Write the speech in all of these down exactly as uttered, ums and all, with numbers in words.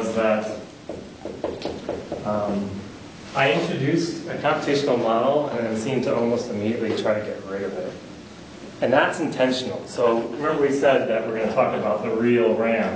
was that um, I introduced a computational model and then seemed to almost immediately try to get rid of it. And that's intentional. So remember we said that we're going to talk about the real RAM.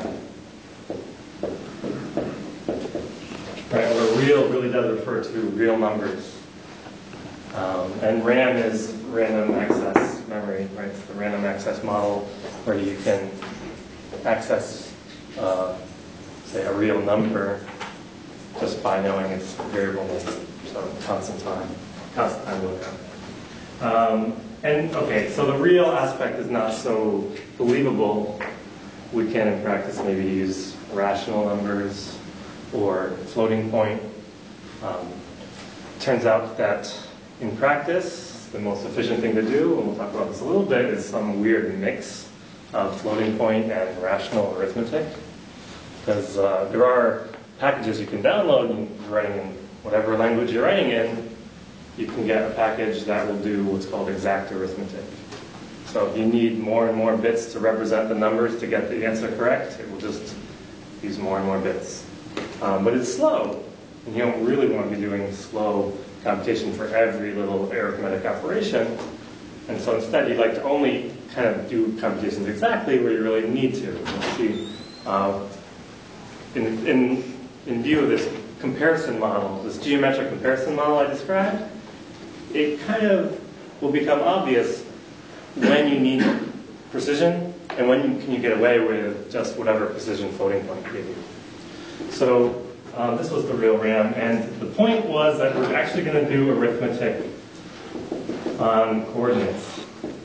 Right, where real really does refer to real numbers. Um, and RAM is random access memory, right? It's the random access model where you can access, uh, say, a real number just by knowing its variable name, so constant time, constant time lookup. Um, and okay, so the real aspect is not so believable. We can, in practice, maybe use rational numbers or floating point. Um, turns out that in practice, the most efficient thing to do, and we'll talk about this a little bit, is some weird mix of floating point and rational arithmetic. Because uh, there are packages you can download, and you're writing in whatever language you're writing in, you can get a package that will do what's called exact arithmetic. So if you need more and more bits to represent the numbers to get the answer correct, it will just use more and more bits. Um, but it's slow, and you don't really want to be doing slow computation for every little arithmetic operation. And so instead, you'd like to only kind of do computations exactly where you really need to. Let's see, uh, in, in, in view of this comparison model, this geometric comparison model I described, it kind of will become obvious when you need precision and when can you get away with just whatever precision floating point give you. So um, this was the real RAM, and the point was that we're actually going to do arithmetic on coordinates.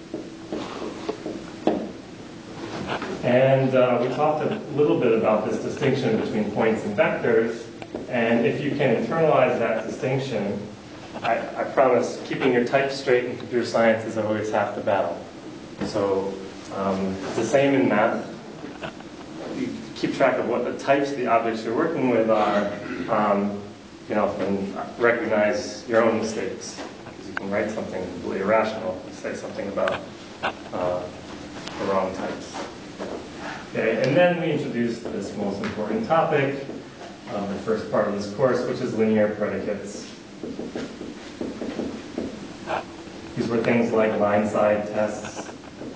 And uh, we talked a little bit about this distinction between points and vectors, and if you can internalize that distinction, I, I promise keeping your type straight in computer science is always half the battle. So um, it's the same in math. You keep track of what the types of the objects you're working with are, um, you know, and recognize your own mistakes. Because you can write something completely irrational and say something about uh, the wrong types. Okay, and then we introduced this most important topic, um, the first part of this course, which is linear predicates. These were things like line-side tests,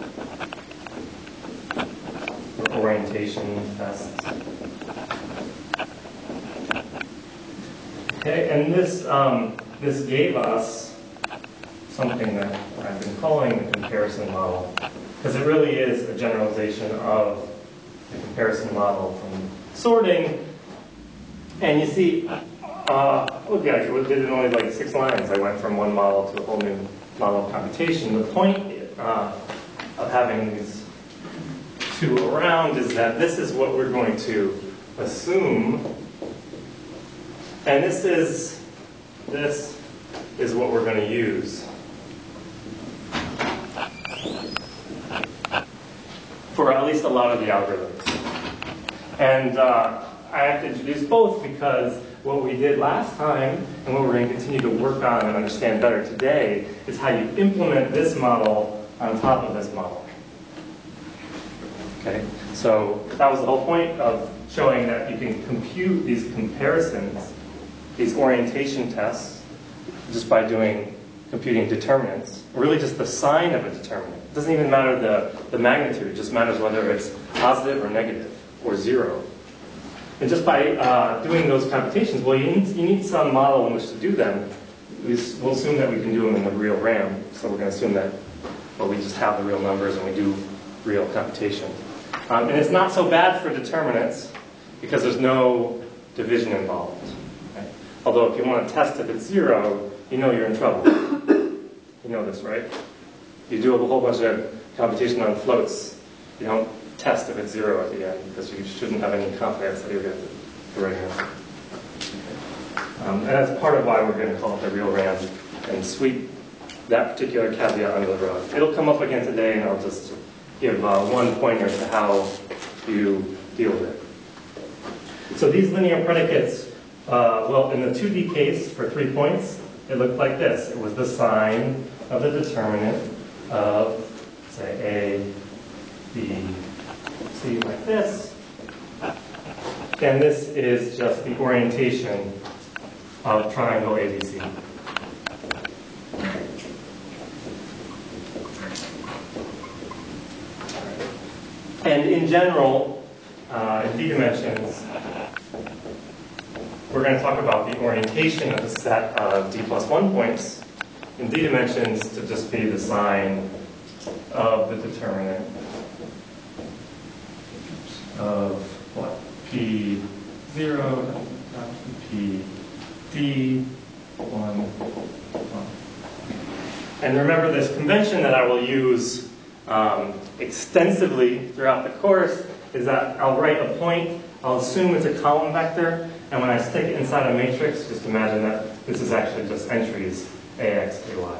or orientation tests. Okay, and this um, this gave us something that I've been calling the comparison model, because it really is a generalization of the comparison model from sorting. And you see, uh, look, I did it in only like six lines. I went from one model to a whole new model of computation. The point uh, of having these two around is that this is what we're going to assume, and this is this is what we're going to use for at least a lot of the algorithms. And uh, I have to introduce both because what we did last time and what we're going to continue to work on and understand better today is how you implement this model on top of this model. Okay, so that was the whole point of showing that you can compute these comparisons, these orientation tests, just by doing computing determinants, really just the sign of a determinant. It doesn't even matter the, the magnitude, it just matters whether it's positive or negative or zero. And just by uh, doing those computations, well, you need, you need some model in which to do them. We, we'll assume that we can do them in the real RAM, so we're going to assume that, well, we just have the real numbers and we do real computation. Um, and it's not so bad for determinants because there's no division involved. Right? Although if you want to test if it's zero, you know you're in trouble. You know this, right? You do a whole bunch of computation on floats. You don't test if it's zero at the end because you shouldn't have any confidence that you'll get the right answer. Um, and that's part of why we're going to call it the real RAM and sweep that particular caveat under the rug. It'll come up again today, and I'll just give uh, one pointer to how you deal with it. So these linear predicates, uh, well, in the two D case for three points, it looked like this. It was the sign of the determinant of, say, A, B, C, like this. And this is just the orientation of triangle A B C. And in general, uh, in d-dimensions, we're going to talk about the orientation of a set of d plus one points in d-dimensions to just be the sign of the determinant of what? P zero, P D, one, one. And remember this convention that I will use um, extensively throughout the course is that I'll write a point, I'll assume it's a column vector, and when I stick it inside a matrix, just imagine that this is actually just entries A X, A Y.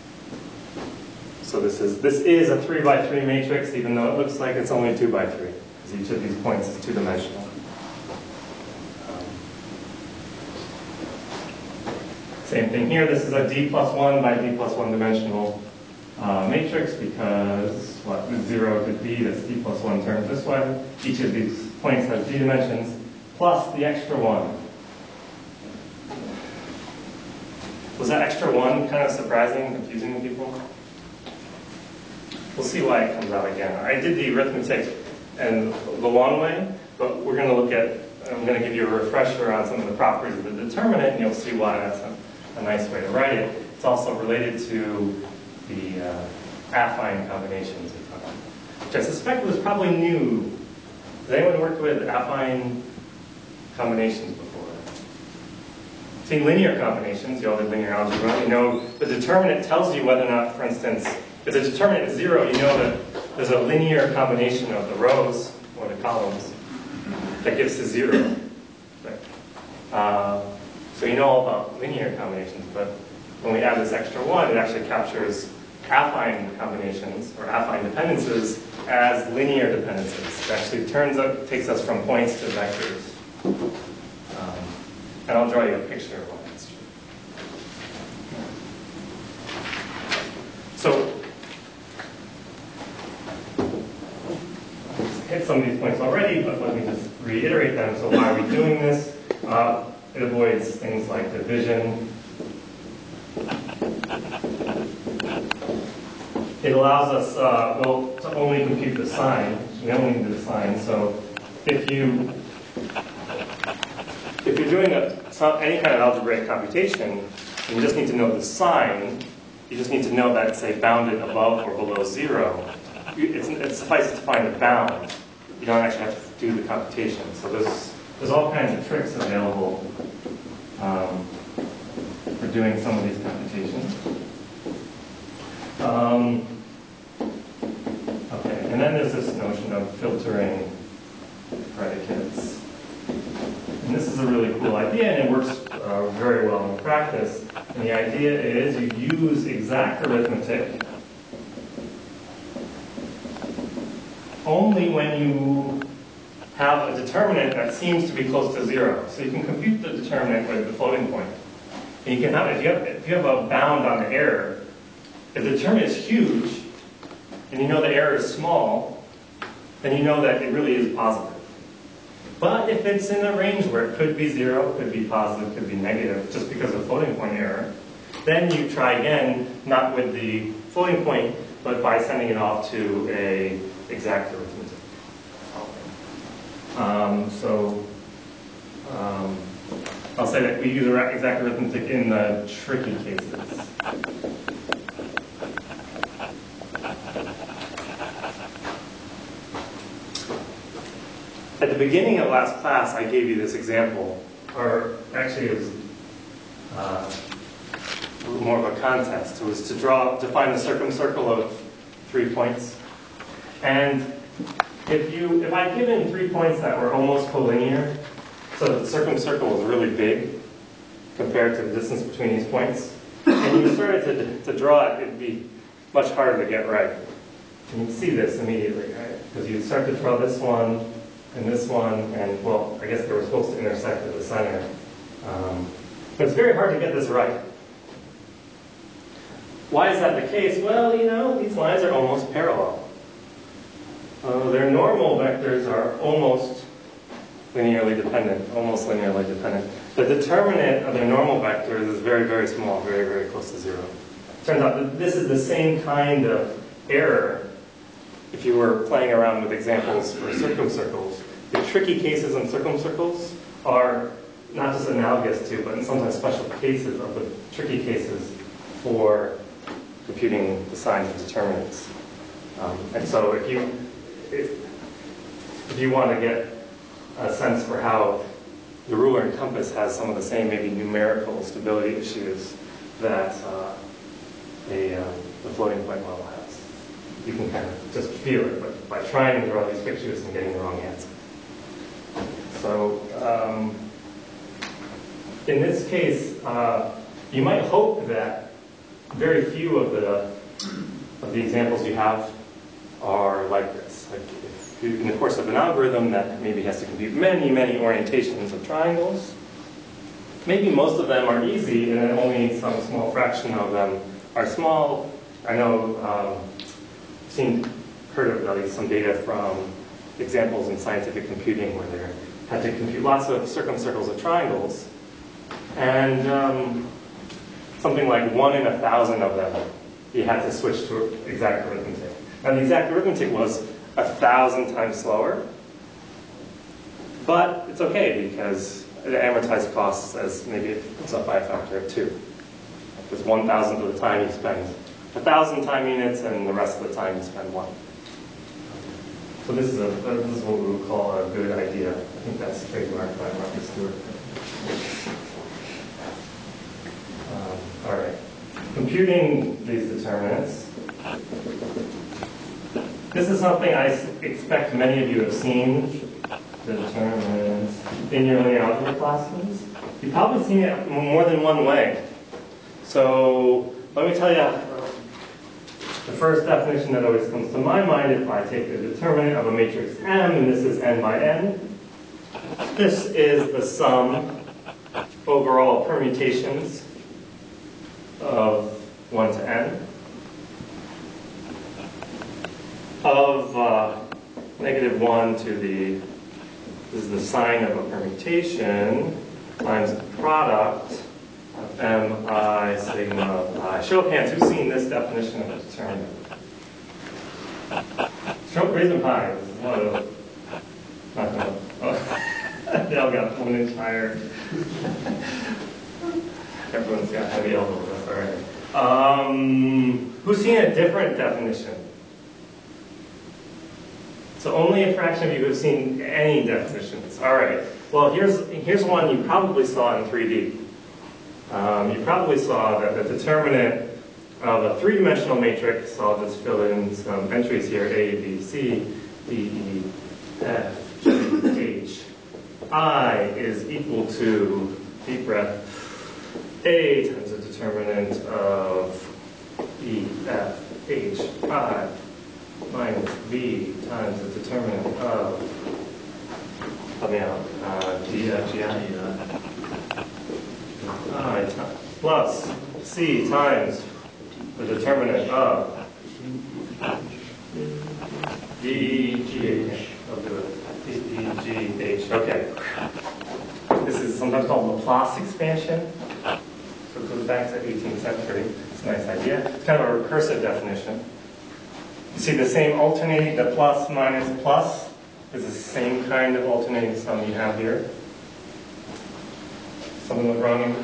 So this is, this is a three by three matrix, even though it looks like it's only two by three, because each of these points is two-dimensional. Um, same thing here, this is a d plus one by d plus one dimensional uh, matrix, because what, zero to d, that's d plus one terms this way. Each of these points has d dimensions, plus the extra one. Was that extra one kind of surprising and confusing to people? We'll see why it comes out again. I did the arithmetic and the long way, but we're going to look at, I'm going to give you a refresher on some of the properties of the determinant, and you'll see why that's a, a nice way to write it. It's also related to the uh, affine combinations, which I suspect was probably new. Has anyone worked with affine combinations before? See, linear combinations, you all did linear algebra, you know the determinant tells you whether or not, for instance, if the determinant is zero, you know that there's a linear combination of the rows or the columns that gives to zero. Right? Uh, so you know all about linear combinations, but when we add this extra one, it actually captures affine combinations or affine dependencies as linear dependencies. It actually turns up, takes us from points to vectors. Um, and I'll draw you a picture of why that's true. So, I've hit some of these points already, but let me just reiterate them. So why are we doing this? Uh, it avoids things like division. It allows us, uh, well, to only compute the sign. We only need the sign. So if you if you're doing a, some, any kind of algebraic computation, and you just need to know the sign, you just need to know that it's, say, bounded above or below zero. It's, it suffices to find the bound. You don't actually have to do the computation. So there's there's all kinds of tricks available um, for doing some of these computations. Um, okay, and then there's this notion of filtering predicates. And this is a really cool idea, and it works uh, very well in practice. And the idea is you use exact arithmetic only when you have a determinant that seems to be close to zero. So you can compute the determinant with the floating point. And you can have, if you have, if you have a bound on the error, if the determinant is huge, and you know the error is small, then you know that it really is positive. But if it's in a range where it could be zero, could be positive, could be negative, just because of floating point error, then you try again, not with the floating point, but by sending it off to a exact arithmetic. Um, so um, I'll say that we use exact arithmetic in the tricky cases. At the beginning of last class, I gave you this example, or actually it was uh, more of a contest. It was to draw, to find the circumcircle of three points. And if you, if I'd given three points that were almost collinear, so that the circumcircle was really big compared to the distance between these points, and you started to, to draw it, it'd be much harder to get right. And you can see this immediately, right? Because you start to draw this one, and this one, and well, I guess they were supposed to intersect at the center. Um, but it's very hard to get this right. Why is that the case? Well, you know, these lines are almost parallel. Uh, their normal vectors are almost linearly dependent, almost linearly dependent. The determinant of their normal vectors is very, very small, very, very close to zero. Turns out that this is the same kind of error if you were playing around with examples for circumcircles. The tricky cases in circumcircles are not just analogous to, but in sometimes special cases of the tricky cases for computing the signs of determinants. Um, and so if you, if, if you want to get a sense for how the ruler and compass has some of the same maybe numerical stability issues that uh, a, uh, the floating point model has, you can kind of just feel it by, by trying to draw these pictures and getting the wrong answer. So um, in this case, uh, you might hope that very few of the of the examples you have are like this. Like if you, in the course of an algorithm that maybe has to compute many, many orientations of triangles, maybe most of them are easy, and then only some small fraction of them are small. I know, um, seen, heard of at least some data from examples in scientific computing where they had to compute lots of circumcircles of triangles, and um, something like one in a thousand of them, you had to switch to exact arithmetic. Now the exact arithmetic was a thousand times slower, but it's okay because it amortized costs as maybe it goes up by a factor of two. Because one thousandth of the time you spend a thousand time units, and the rest of the time you spend one. So this is a this is what we would call a good idea. I think that's trademarked by Marcus Stewart. Um, all right, computing these determinants. This is something I expect many of you have seen. The determinants in your linear algebra classes. You've probably seen it more than one way. So let me tell you the first definition that always comes to my mind if I take the determinant of a matrix M, and this is n by n. This is the sum over all permutations of one to n of uh, negative one to the, this is the sign of a permutation times the product of mi sigma I. Show of hands, who's seen this definition of a determinant? Show, raise them high. This is one of those. Not gonna, oh. They all got one inch higher. Everyone's got heavy elbows, that's all right. Um, who's seen a different definition? So only a fraction of you have seen any definitions. All right. Well, here's, here's one you probably saw in three D. Um, you probably saw that the determinant of a three-dimensional matrix, so I'll just fill in some entries here, A, B, C, D, E, F, G, H, I is equal to, deep breath, A times the determinant of E, F, H, I, minus B times the determinant of, help me out, uh, D, F, G, I, I plus C times the determinant of D, G, H. I'll do it. D, E, G, H. Okay. This is sometimes called Laplace expansion. So it goes back to eighteenth century. It's a nice idea. It's kind of a recursive definition. You see the same alternating, the plus minus plus is the same kind of alternating sum you have here. Something went wrong in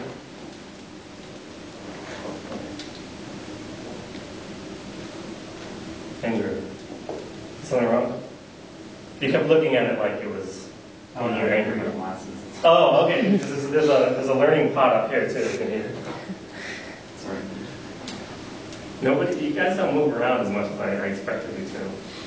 Andrew, something wrong? You kept looking at it like it was oh, when no, you were angry. Glasses. Oh, okay. Because there's, there's a there's a learning pot up here too. You can hear. Sorry. Nobody, you guys don't move around as much as I, I expected you to.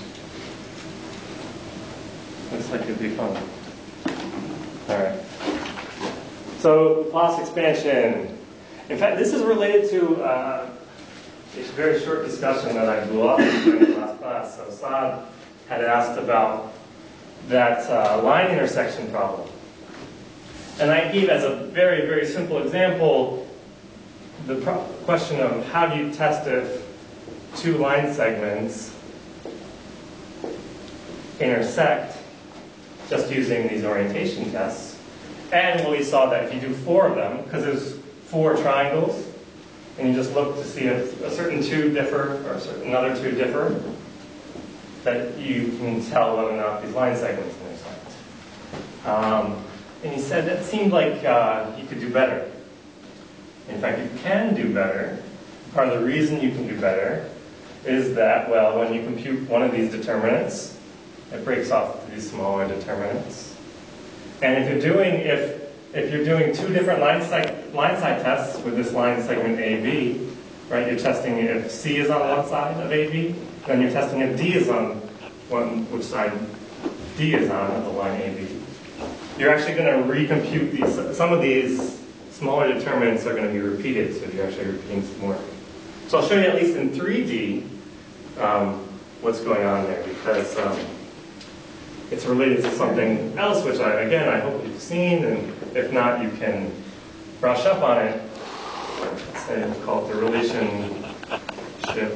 Looks like it'd be fun. All right. So Laplace expansion. In fact, this is related to uh, a very short discussion that I blew up in the last class. So Saad had asked about that uh, line intersection problem. And I gave as a very, very simple example the pro question of how do you test if two line segments intersect just using these orientation tests. And we saw that if you do four of them, because there's four triangles, and you just look to see if a certain two differ or a certain another two differ, that you can tell whether or not these line segments intersect. Um, and he said that seemed like uh, you could do better. In fact, you can do better. Part of the reason you can do better is that, well, when you compute one of these determinants, it breaks off to these smaller determinants. And if you're doing if if you're doing two different line side line side tests with this line segment A B, right? You're testing if C is on one side of A B, then you're testing if D is on one which side D is on of the line A B. You're actually going to recompute these. Some of these smaller determinants are going to be repeated, so you're actually repeating some more. So I'll show you at least in three D um, what's going on there, because um, it's related to something else, which I, again, I hope you've seen, and if not, you can brush up on it. It's called the relationship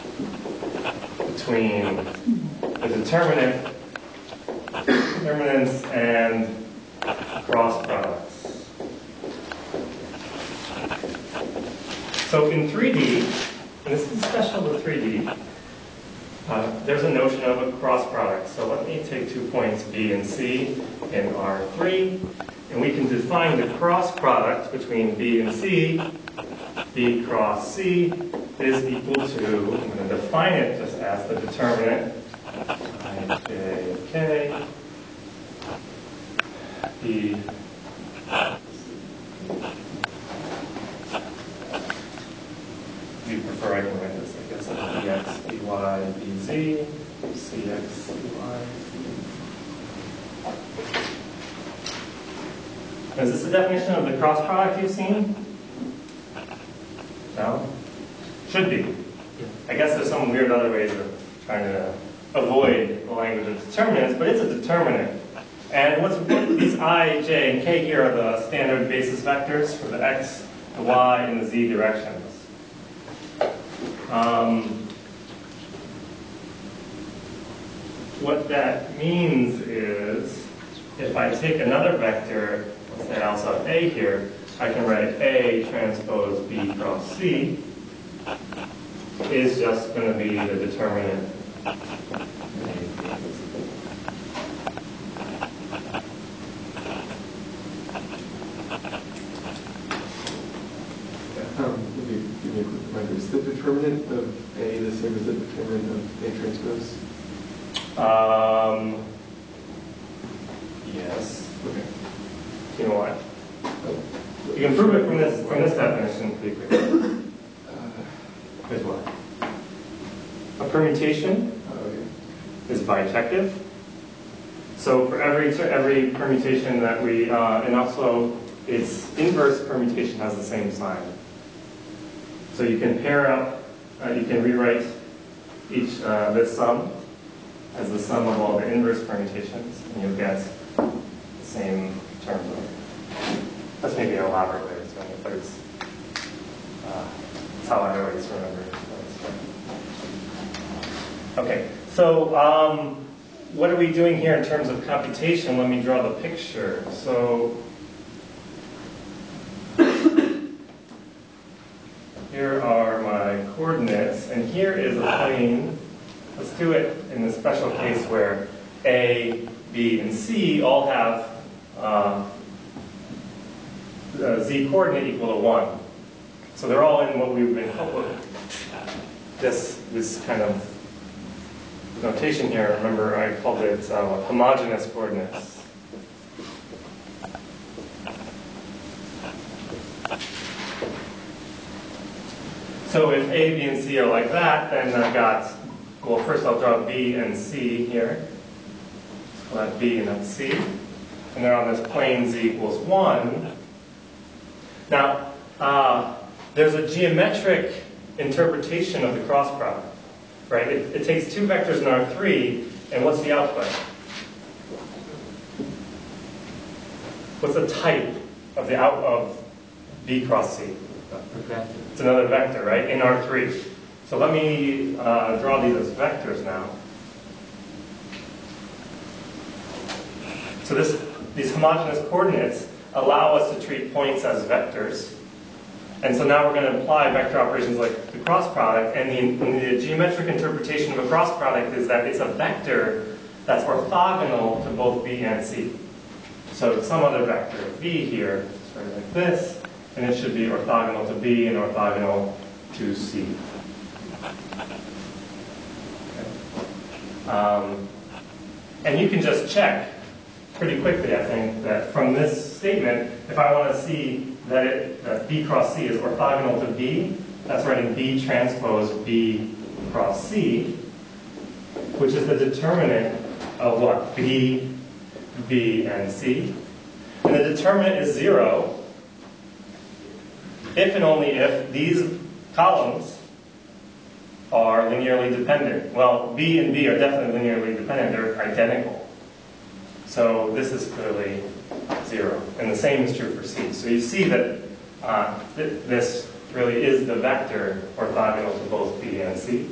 between the determinant, determinants and cross products. So in three D, and this is special to three D, uh, there's a notion of a cross product. So let me take two points B and C in R three, and we can define the cross product between B and C. B cross C is equal to, I'm going to define it just as the determinant, I, J, K, B, if you prefer, I can write this, I guess, as bx, by, bz, cx, cy. Is this a definition of the cross product you've seen? No? Should be. I guess there's some weird other ways of trying to avoid the language of determinants, but it's a determinant. And what's these I, J, and K here are the standard basis vectors for the x, the y, and the z directions. Um, what that means is, if I take another vector, let's say I also have A here, I can write A transpose B cross C is just going to be the determinant. Um, give me, give me a quick reminder. Is the determinant of A the same as the determinant of A transpose? Um, yes. Okay. You know what? You can prove it from this from this definition pretty quickly. Uh, Here's what. A permutation oh, okay. is bijective. So for every every permutation that we uh, and also its inverse permutation has the same sign. So you can pair up. Uh, you can rewrite each uh, this sum as the sum of all the inverse permutations, and you'll get the same term. That's maybe an elaborate way of doing it, but it's uh, that's how I always remember it. Okay, so um, what are we doing here in terms of computation? Let me draw the picture. So here are my coordinates, and here is a plane. Let's do it in the special case where A, B, and C all have uh, a z coordinate equal to one. So they're all in what we've been calling this this kind of notation here. Remember, I called it uh, homogeneous coordinates. So if A, B, and C are like that, then I've got, well, first I'll draw B and C here. So that's B and that's C. And they're on this plane z equals one. Now, uh, there's a geometric interpretation of the cross product, right? It, it takes two vectors in R three, and what's the output? What's the type of the out of B cross C? It's another vector, right, in R three. So let me uh, draw these as vectors now. So this, these homogeneous coordinates allow us to treat points as vectors. And so now we're going to apply vector operations like the cross product, and the, and the geometric interpretation of a cross product is that it's a vector that's orthogonal to both B and C. So some other vector, V here, sort of like this, and it should be orthogonal to B and orthogonal to C. Okay. Um, and you can just check pretty quickly, I think, that from this statement, if I want to see that, it, that B cross C is orthogonal to B, that's writing B transpose B cross C, which is the determinant of what? B, B, and C. And the determinant is zero if and only if these columns are linearly dependent. Well, B and B are definitely linearly dependent. They're identical. So this is clearly zero. And the same is true for C. So you see that uh, th this really is the vector orthogonal to both B and C.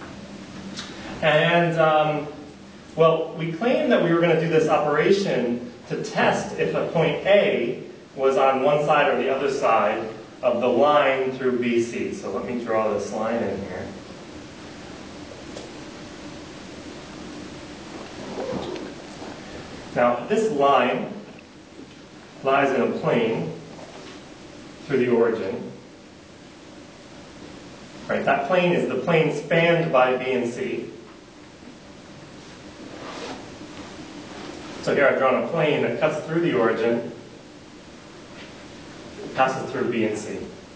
And, um, well, we claimed that we were going to do this operation to test if a point A was on one side or the other side of the line through B C. So let me draw this line in here. Now, this line lies in a plane through the origin. Right, that plane is the plane spanned by B and C. So here I've drawn a plane that cuts through the origin, passes through B and C.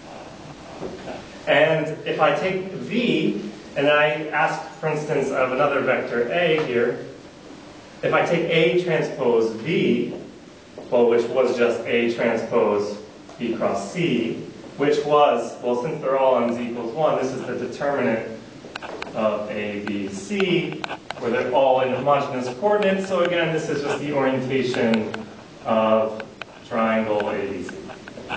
And if I take V, and I ask, for instance, of another vector A here, if I take A transpose V, well, which was just A transpose B cross C, which was, well, since they're all on Z equals one, this is the determinant of A, B, C, where they're all in homogeneous coordinates. So again, this is just the orientation of triangle A B C.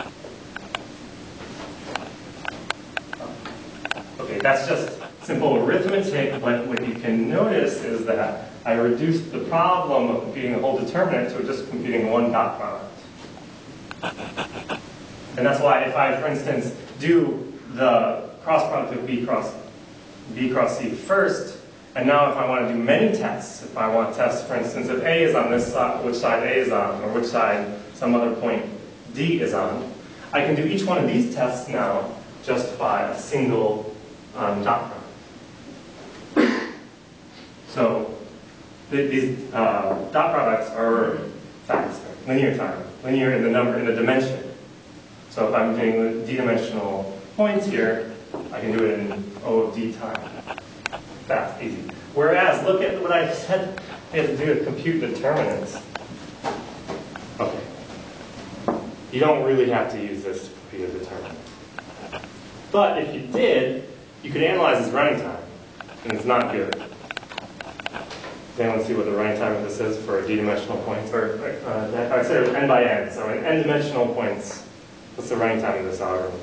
Okay, that's just simple arithmetic, but what you can notice is that I reduced the problem of computing the whole determinant to just computing one dot product. And that's why if I, for instance, do the cross product of B cross B cross C first, and now if I want to do many tests, if I want to test, for instance, if A is on this side, which side A is on, or which side some other point D is on, I can do each one of these tests now just by a single um, dot product. So th these uh, dot products are facts, linear time, linear in the number, in the dimension. So if I'm doing d-dimensional points here, I can do it in O of d time. That's easy. Whereas, look at what I said we have to do to compute determinants. Okay. You don't really have to use this to compute a determinant. But if you did, you could analyze this running time, and it's not good. Does anyone see what the running time of this is for d-dimensional points? Or, uh, I said n by n, so in n-dimensional points, what's the running time of this algorithm?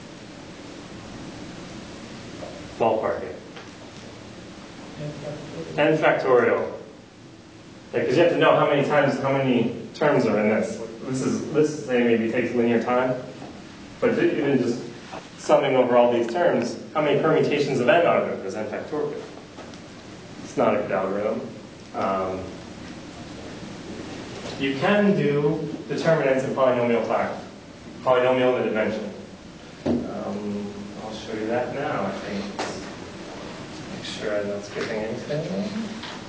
Ballpark it. N factorial. Yeah, because you have to know how many times, how many terms are in this. This is, this say maybe takes linear time, but even just summing over all these terms, how many permutations of n are there? There's n factorial. It's not a good algorithm. Um, you can do determinants in polynomial time, polynomial in the dimension. Um, I'll show you that now, I think. Make sure I'm not skipping anything.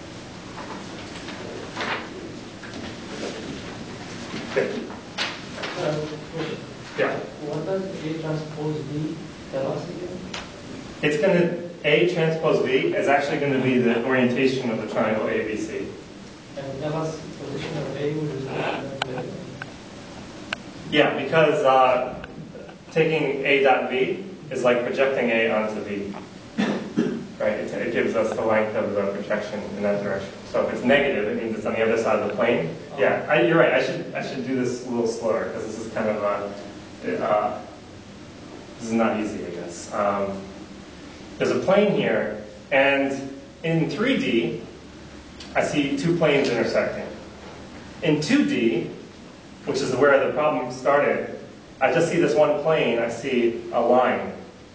Okay. Uh, Yeah. What does A transpose B tell us again? It's going to, A transpose V is actually going to be the orientation of the triangle A B C. And tell us position of A with respect to that variable. Yeah, because uh, taking A dot V is like projecting A onto V. Right? It, it gives us the length of the projection in that direction. So if it's negative, it means it's on the other side of the plane. Yeah, I, you're right. I should I should do this a little slower because this is kind of a, uh, this is not easy, I guess. Um, there's a plane here, and in three D, I see two planes intersecting. In two D, which is where the problem started, I just see this one plane, I see a line.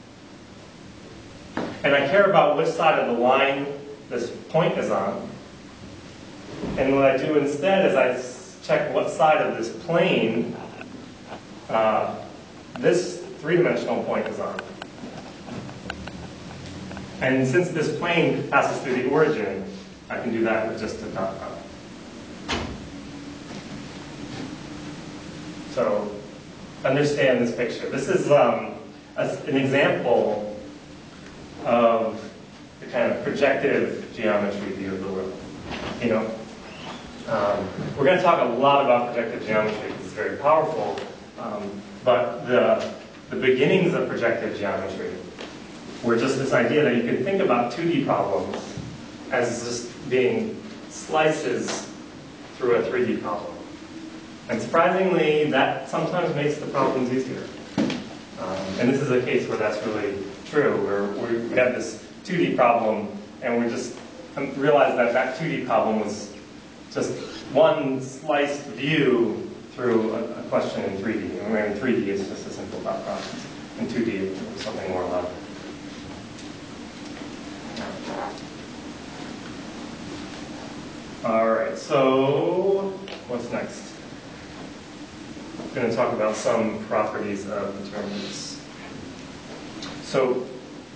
And I care about which side of the line this point is on. And what I do instead is I s- check what side of this plane uh, this three-dimensional point is on. And since this plane passes through the origin, I can do that with just a dot product. So understand this picture. This is um, a, an example of the kind of projective geometry view of the world. You know, um, we're going to talk a lot about projective geometry because it's very powerful. Um, but the the beginnings of projective geometry were just this idea that you can think about two D problems as just being slices through a three D problem. And surprisingly, that sometimes makes the problems easier. Um, and this is a case where that's really true, where we have this two D problem, and we just realized that that two D problem was just one sliced view through a, a question in three D. And in three D, it's just a simple dot product. In two D, it's something more elaborate. All right, so what's next? I'm going to talk about some properties of determinants. So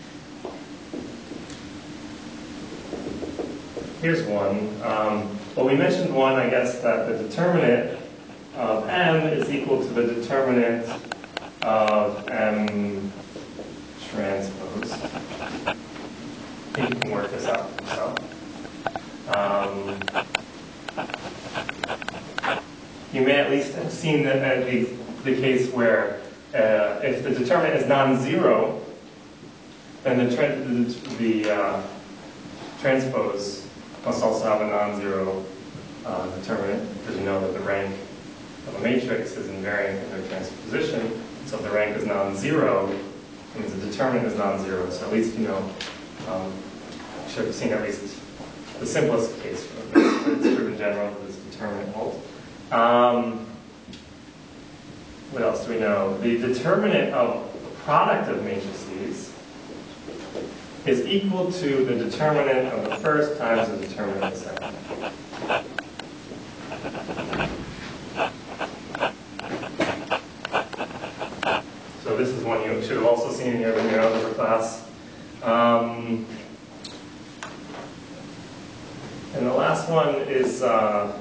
here's one. Um, well, we mentioned one, I guess, that the determinant of M is equal to the determinant of M transpose. I think you can work this out yourself. Um, you may at least have seen the, uh, the, the case where uh, if the determinant is non-zero, then the, tra the, the uh, transpose must also have a non-zero uh, determinant, because you know that the rank of a matrix is invariant in their transposition. So if the rank is non-zero, it means the determinant is non-zero. So at least you know, um, you should have seen at least the simplest case of this. It's true in general that this determinant holds. Um, what else do we know? The determinant of the product of matrices is equal to the determinant of the first times the determinant of the second. So this is one you should have also seen in your, in your algebra class. Um, and the last one is uh,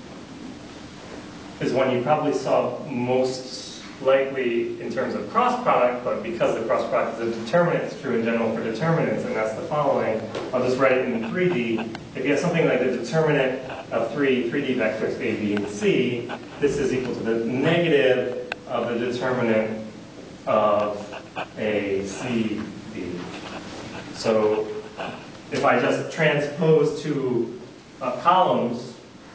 is one you probably saw most likely in terms of cross product, but because the cross product is a determinant, it's true in general for determinants, and that's the following. I'll just write it in three D. If you have something like the determinant of three 3D vectors A, B, and C, this is equal to the negative of the determinant of A, C, D. So if I just transpose two uh, columns,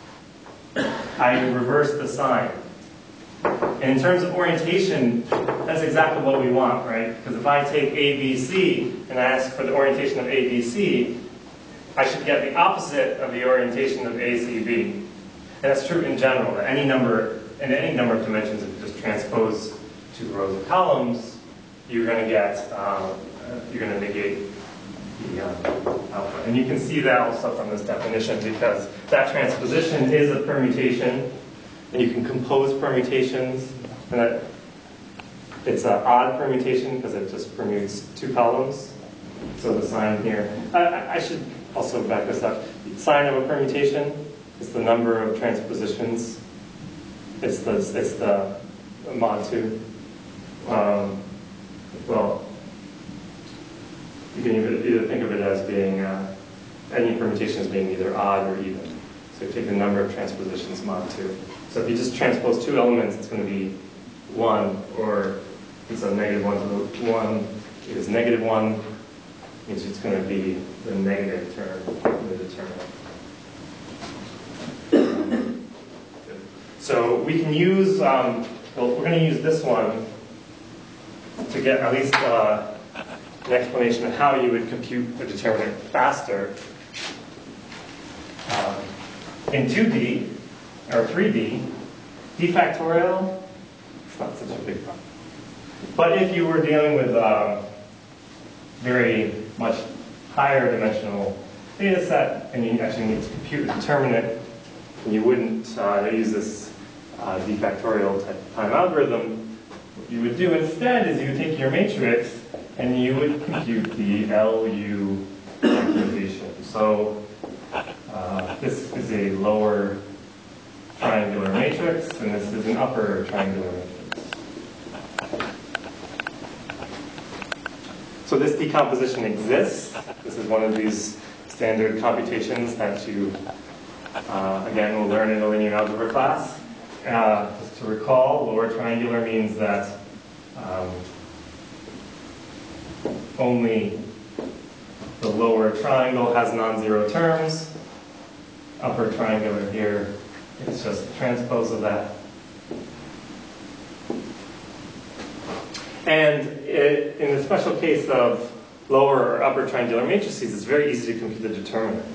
I reverse the sign. And in terms of orientation, that's exactly what we want, right? Because if I take A, B, C and I ask for the orientation of A, B, C, I should get the opposite of the orientation of A, C, B. And that's true in general. That any number, in any number of dimensions, if you just transpose two rows of columns, you're going to get, uh, you're going to negate the uh, output. And you can see that also from this definition, because that transposition is a permutation. And you can compose permutations, and that it's an odd permutation because it just permutes two columns. So the sign here, I, I should also back this up. The sign of a permutation is the number of transpositions. It's the it's the mod two. Um, well, you can either, either think of it as being uh, any permutation as being either odd or even. So you take the number of transpositions mod two. So if you just transpose two elements, it's going to be one, or it's a negative one to the one. It is negative one, means it's going to be the negative term in the determinant. So we can use, um, well, we're going to use this one to get at least uh, an explanation of how you would compute the determinant faster. Um, in two D, or three D, d factorial, it's not such a big problem. But if you were dealing with uh, very much higher dimensional data set, and you actually need to compute a determinant, and you wouldn't uh, use this uh, d factorial type of time algorithm, what you would do instead is you would take your matrix and you would compute the L U factorization. So uh, this is a lower triangular matrix, and this is an upper triangular matrix. So this decomposition exists. This is one of these standard computations that you, uh, again, will learn in a linear algebra class. Uh, just to recall, lower triangular means that um, only the lower triangle has non-zero terms. Upper triangular here, it's just the transpose of that. And it, in the special case of lower or upper triangular matrices, it's very easy to compute the determinant.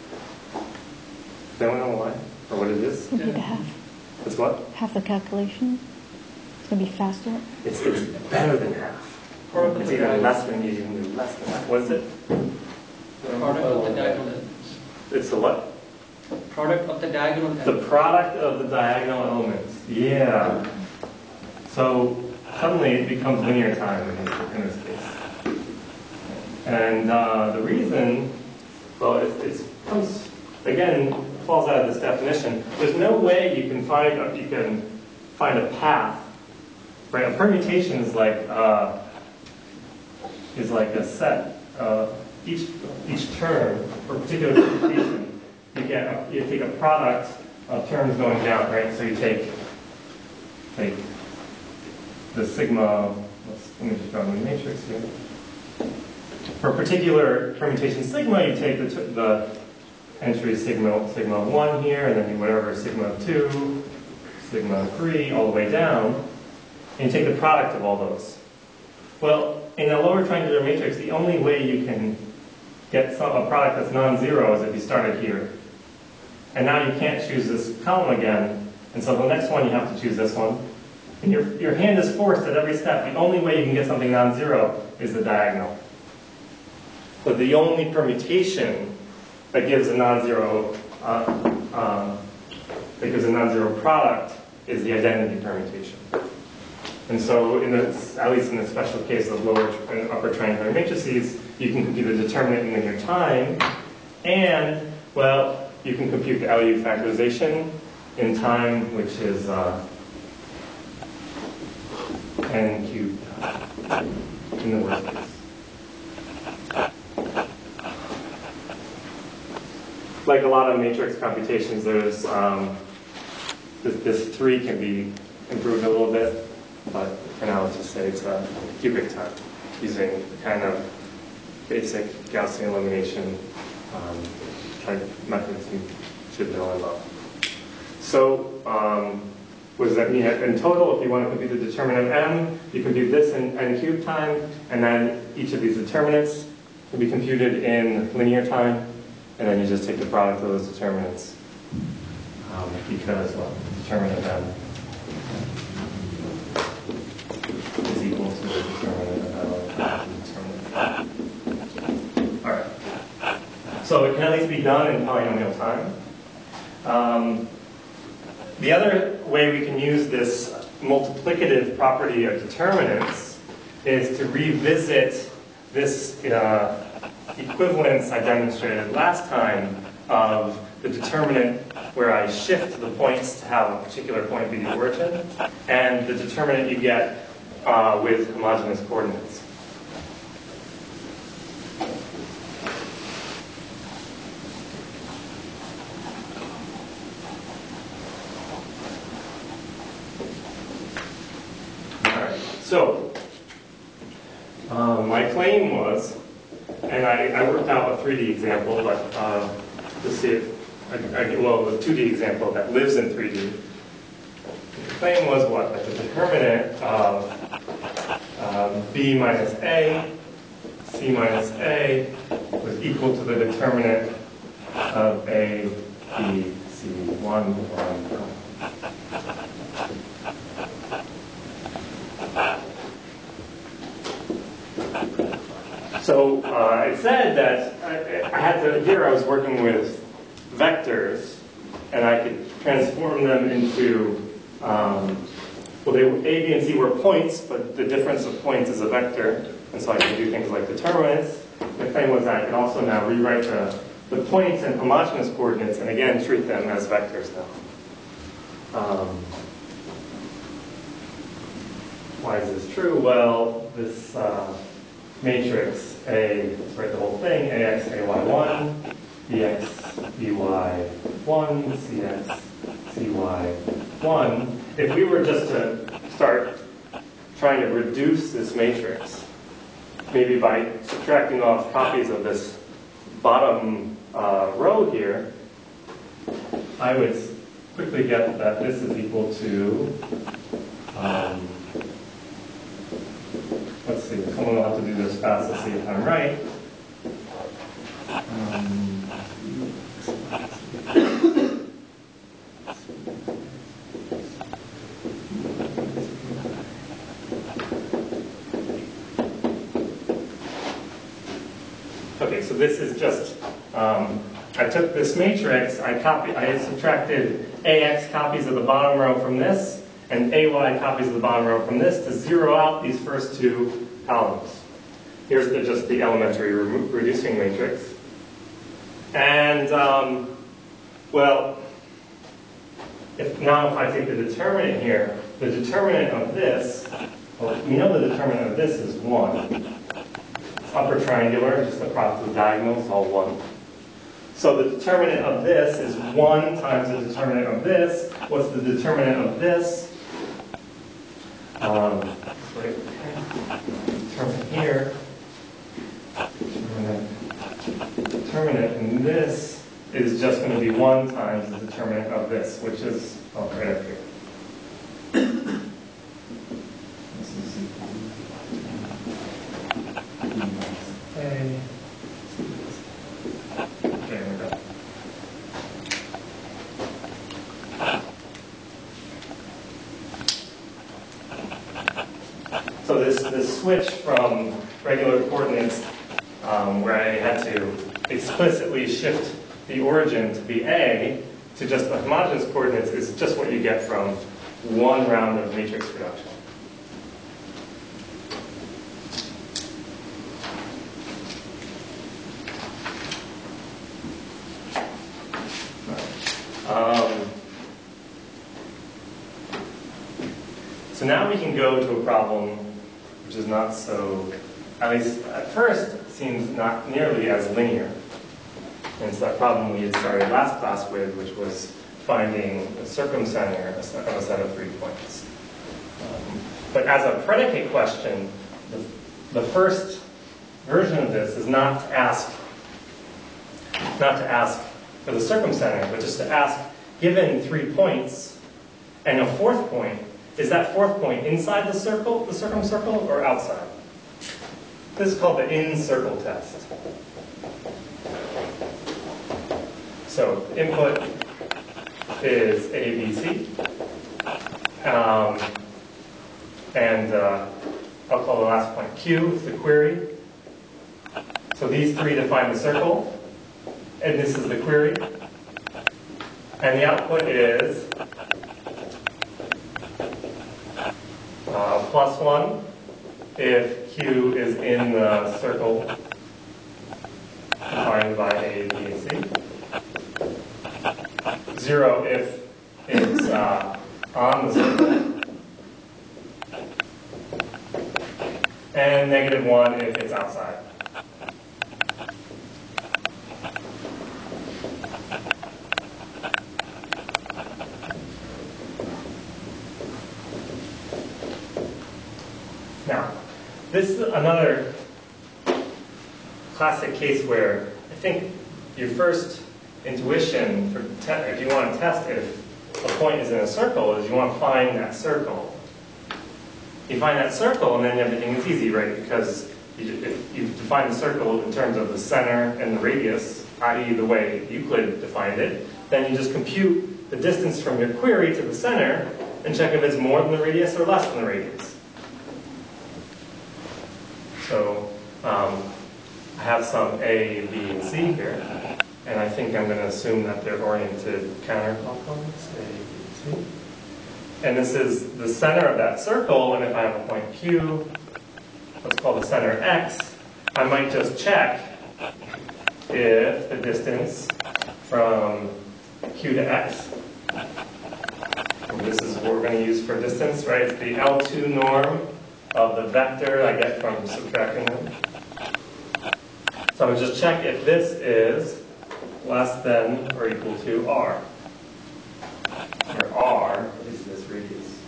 Does anyone know why? Or what it is? It's going to be the half. It's what? Half the calculation. It's going to be faster. It's, it's better than half. It's either less than even less than half. What is it? Product of the diagonal elements. It's the what? Product of the diagonal The elements. product of the diagonal elements. Yeah. So suddenly it becomes linear time in this, in this case. And uh, the reason, well, it it's, comes, again, falls out of this definition. There's no way you can find a, you can find a path, right? A permutation is like uh, is like a set. Uh, each each term for a particular permutation, you get a, you take a product of terms going down, right? So you take take the sigma. Let's, let me just draw the matrix here. For a particular permutation sigma, you take the the entry sigma sigma one here, and then you whatever sigma two, sigma three, all the way down, and you take the product of all those. Well, in a lower triangular matrix, the only way you can get some, a product that's non-zero is if you started here. And now you can't choose this column again, and so the next one you have to choose this one. And your, your hand is forced at every step. The only way you can get something non-zero is the diagonal. So the only permutation that gives a non-zero uh, um, that gives a non-zero product is the identity permutation. And so, in the, at least in the special case of lower and upper triangular matrices, you can compute the determinant in linear time, and well, you can compute the L U factorization in time, which is uh, n cubed in the worst case. Like a lot of matrix computations, there's um, this, this three can be improved a little bit, but for now let's just say it's a cubic time using the kind of basic Gaussian elimination um, type methods you should know and love. So um, what does that mean? In total, if you want to compute the determinant of m, you compute this in n cubed time, and then each of these determinants can be computed in linear time. And then you just take the product of those determinants um, because, well, the determinant of m is equal to the determinant of L. Determinant. All right. So it can at least be done in polynomial time. Um, the other way we can use this multiplicative property of determinants is to revisit this uh, equivalence I demonstrated last time of the determinant where I shift the points to have a particular point be the origin, and the determinant you get uh, with homogeneous coordinates. All right. So um, my claim was, and I, I worked out a three D example, but uh, to see if, I, I, well, a two D example that lives in three D. The claim was what? That the determinant of um, B minus A, C minus A was equal to the determinant of A, B, C, C one, one. So uh, it said that I, I had to, here I was working with vectors, and I could transform them into, um, well, they, A, B, and C were points, but the difference of points is a vector, and so I could do things like determinants. The claim was that I could also now rewrite the, the points and homogeneous coordinates, and again, treat them as vectors now. Um, why is this true? Well, this uh, matrix A, let's write the whole thing, Ax, Ay one, Bx, By one, Cx, Cy one. If we were just to start trying to reduce this matrix, maybe by subtracting off copies of this bottom uh, row here, I would quickly get that this is equal to, um, let's see, someone will have to do this fast. Let's see if I'm right. Um, okay, so this is just, um, I took this matrix, I copy, I subtracted Ax copies of the bottom row from this, and Ay copies of the bottom row from this to zero out these first two columns. Here's the, just the elementary re reducing matrix. And, um, well, if, now if I take the determinant here, the determinant of this, well, we know the determinant of this is one. It's upper triangular, just the product of the diagonals, all one. So the determinant of this is one times the determinant of this. What's the determinant of this? Um, right, determinant here. Determinant, determinant in this is just going to be one times the determinant of this, which is oh, right up here. This is equal to A. Okay, there we go. So this, this switch from regular coordinates, um, where I had to explicitly shift the origin to be A, to just the homogeneous coordinates is just what you get from one round of matrix reduction. Um, so now we can go to a problem which is not so, at least at first, seems not nearly as linear. And it's that problem we had started last class with, which was finding a circumcenter of a set of three points. Um, but as a predicate question, the, the first version of this is not to ask, not to ask for the circumcenter, but just to ask, given three points and a fourth point, is that fourth point inside the circle, the circumcircle, or outside? This is called the in-circle test. So input is A, B, C. Um, and uh, I'll call the last point Q is the query. So these three define the circle, and this is the query. And the output is uh, plus one if Q is in the circle defined by A, B, and C. Zero if it's uh, on the circle. And negative one if it's outside. Now, this is another classic case where I think your first intuition for if you want to test if a point is in a circle is you want to find that circle. You find that circle and then everything is easy, right? Because you, if you define the circle in terms of the center and the radius, that is the way Euclid defined it, then you just compute the distance from your query to the center and check if it's more than the radius or less than the radius. So um, I have some A, B, and C here, and I think I'm going to assume that they're oriented counterclockwise, A, B, C. And this is the center of that circle, and if I have a point Q, let's call the center X, I might just check if the distance from Q to X, and this is what we're going to use for distance, right? It's the L two norm of the vector I get from subtracting them. So I'm going to just check if this is less than or equal to R. Where R is this radius.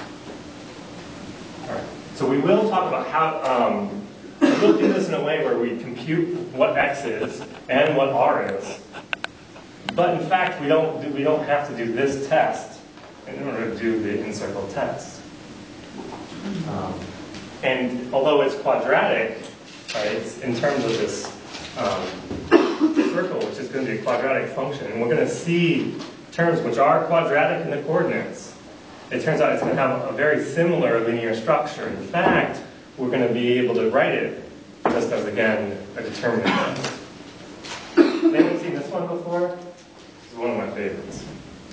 All right. So we will talk about how, um, we'll do this in a way where we compute what X is and what R is. But in fact, we don't, do, we don't have to do this test in order to do the encircle test. Um, and although it's quadratic, right, it's in terms of this um, circle, which is going to be a quadratic function, and we're going to see terms which are quadratic in the coordinates. It turns out it's going to have a very similar linear structure. In fact, we're going to be able to write it just as, again, a determinant. Anyone seen this one before? This is one of my favorites.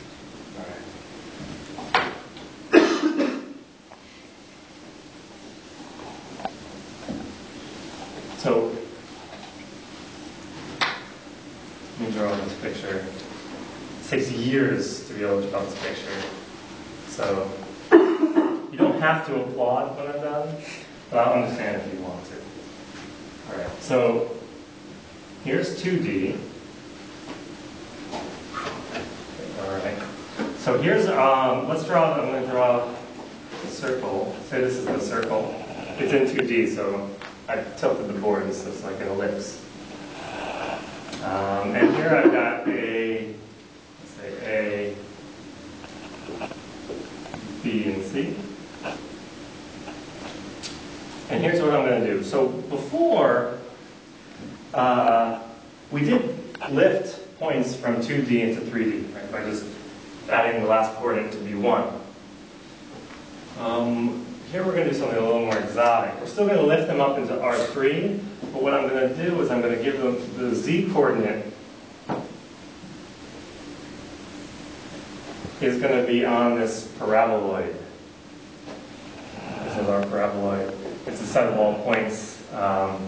All right. So, let me draw this picture. It takes years to be able to draw this picture. So, you don't have to applaud when I'm done, but I'll understand if you want to. All right, so here's two D. All right. So here's, um, let's draw, I'm going to draw a circle. Say this is the circle. It's in two D, so I tilted the board so it's like an ellipse. Um, and here I've got a, let's say A, B, and C. And here's what I'm going to do. So before, uh, we did lift points from two D into three D, right, by just adding the last coordinate to be one. Um, here we're going to do something a little more exotic. We're still going to lift them up into R three, but what I'm going to do is I'm going to give them the Z coordinate is going to be on this paraboloid. This is our paraboloid. It's a set of all points um,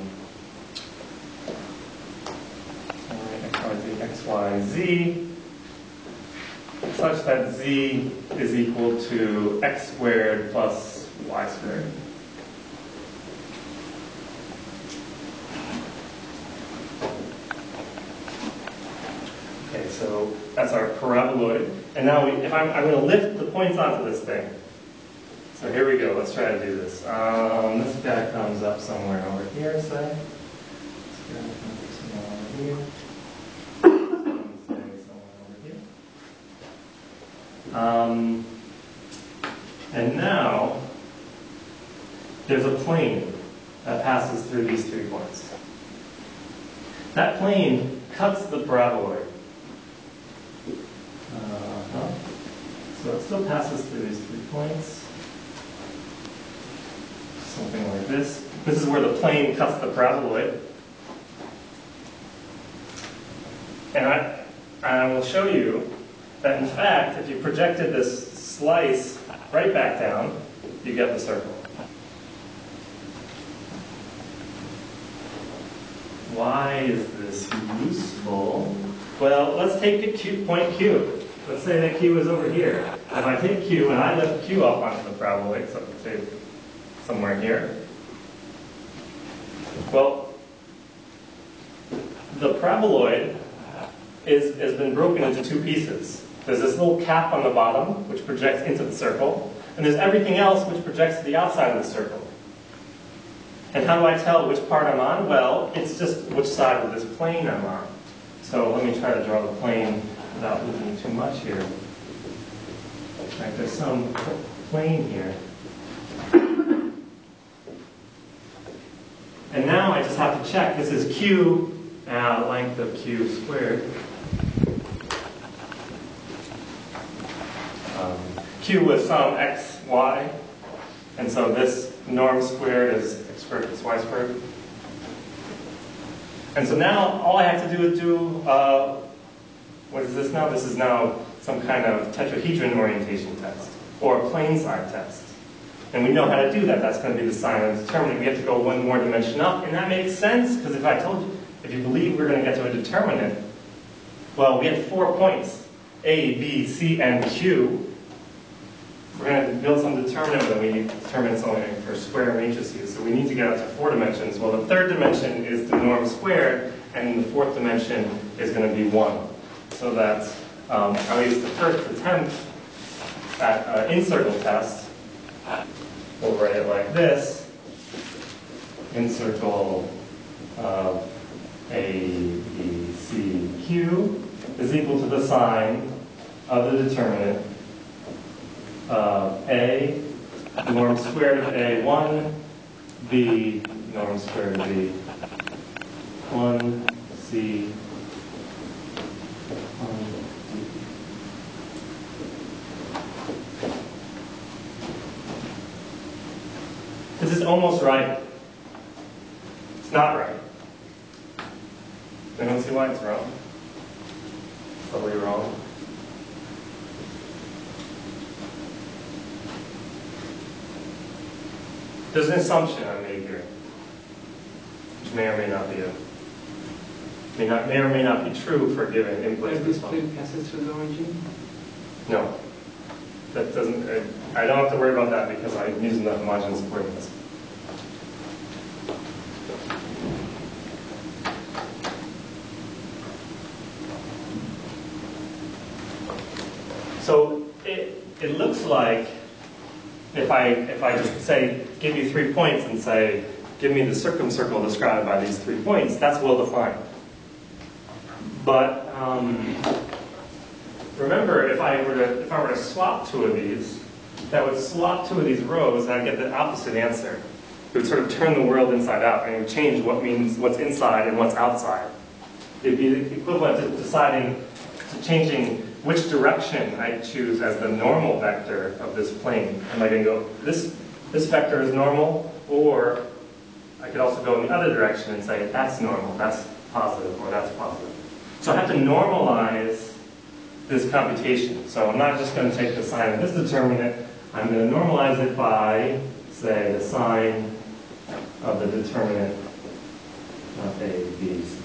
X, Y, Z, such that Z is equal to X squared plus Y squared. Okay, so that's our paraboloid. And now we, if I'm, I'm going to lift the points onto this thing. So here we go. Let's try to do this. Um, this guy comes up somewhere over here, say. This guy comes up somewhere over here. Say somewhere over here. Um, and now there's a plane that passes through these three points. That plane cuts the paraboloid. Uh-huh. So it still passes through these three points. Something like this. This is where the plane cuts the paraboloid. And I, I will show you that in fact, if you projected this slice right back down, you get the circle. Why is this useful? Well, let's take a Q, point Q. Let's say that Q is over here. If I take Q and I lift Q up onto the paraboloid, so let's say somewhere here. Well, the paraboloid is, has been broken into two pieces. There's this little cap on the bottom, which projects into the circle, and there's everything else which projects to the outside of the circle. And how do I tell which part I'm on? Well, it's just which side of this plane I'm on. So let me try to draw the plane without looking too much here. Right, there's some plane here. And now I just have to check. This is Q, uh, length of Q squared. Q with some x, y. And so this norm squared is x squared plus y squared. And so now all I have to do is do, uh, what is this now? This is now some kind of tetrahedron orientation test, or a plane side test. And we know how to do that. That's going to be the sign of the determinant. We have to go one more dimension up, and that makes sense, because if I told you, if you believe we're going to get to a determinant, well, we have four points, A, B, C, and Q. We're going to build some determinant when we need determinants only for square matrices. So we need to get up to four dimensions. Well, the third dimension is the norm squared, and the fourth dimension is going to be one. So that's um, at least the first attempt at an in-circle test. We'll write it like this. In-circle of A, B, C, Q is equal to the sign of the determinant of A, norm squared of A, one, B, norm squared of B, one, C, one, D. This is almost right. It's not right. Anyone see why it's wrong? Probably wrong. There's an assumption I made here, which may or may not be a, may not may or may not be true for a given input. Does this plane passes through the origin? No, that doesn't. I, I don't have to worry about that because I'm using the homogeneous coordinates. So it it looks like. If I, if I just say, give you three points and say, give me the circumcircle described by these three points, that's well defined. But um, remember, if I were to, if I were to swap two of these, that would swap two of these rows, and I'd get the opposite answer. It would sort of turn the world inside out, and it would change what means what's inside and what's outside. It'd be the equivalent to deciding, to changing which direction I choose as the normal vector of this plane. Am I going to go, this, this vector is normal, or I could also go in the other direction and say, that's normal, that's positive, or that's positive. So I have to normalize this computation. So I'm not just going to take the sign of this determinant, I'm going to normalize it by, say, the sign of the determinant of A, B, C.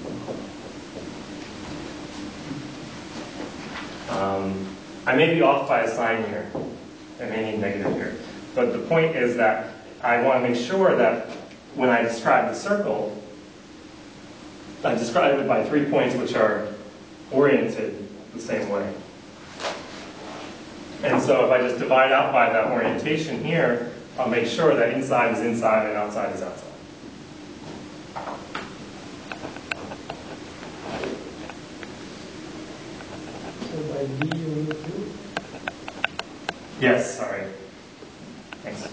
Um, I may be off by a sign here. I may need negative here. But the point is that I want to make sure that when I describe the circle, I describe it by three points which are oriented the same way. And so if I just divide out by that orientation here, I'll make sure that inside is inside and outside is outside. By B you mean Q? Yes, sorry. Thanks.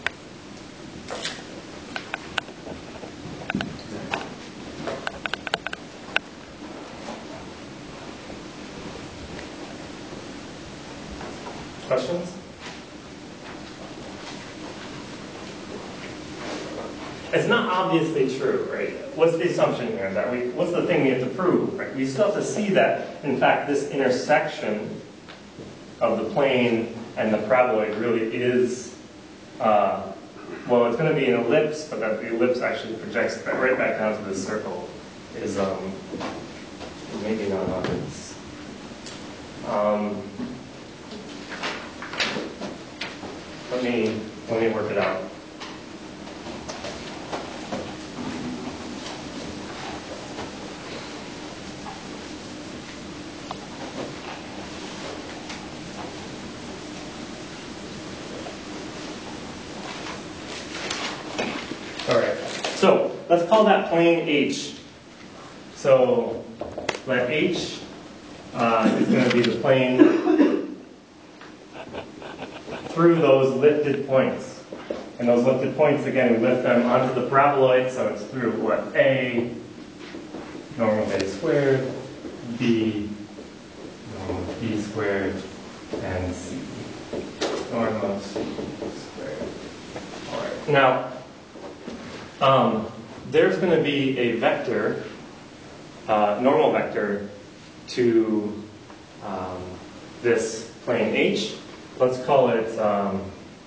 Questions? It's not obviously true, right? What's the assumption here? That we, what's the thing we have to prove, right? We still have to see that, in fact, this intersection of the plane and the paraboloid really is, uh, well, it's going to be an ellipse, but that the ellipse actually projects right back down to this circle is um, maybe not obvious. Um, let me let me work it out. So let's call that plane H. So let H uh, is going to be the plane through those lifted points. And those lifted points, again, we lift them onto the paraboloid, so it's through what? A, normal A squared, B, normal B squared, and C. normos squared. All right. Now, um, there's going to be a vector, uh, normal vector, to um, this plane H. Let's call it, um,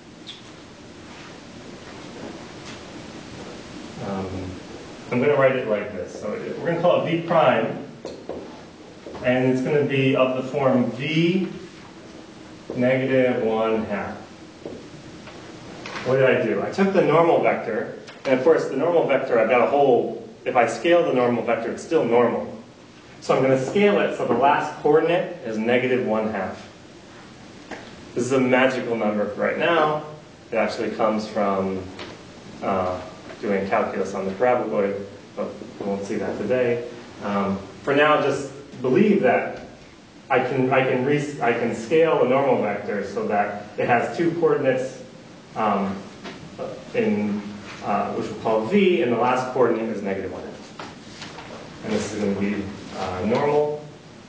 um, I'm going to write it like this. So we're going to call it V prime, and it's going to be of the form V negative one half. What did I do? I took the normal vector, and of course the normal vector, I've got a whole, if I scale the normal vector, it's still normal. So I'm going to scale it so the last coordinate is negative one half. This is a magical number for right now. It actually comes from uh, doing calculus on the paraboloid, but we won't see that today. Um, for now, just believe that I can I can re I can scale the normal vector so that it has two coordinates um, in uh, which we'll call v, and the last coordinate is negative one half. And this is going to be uh, normal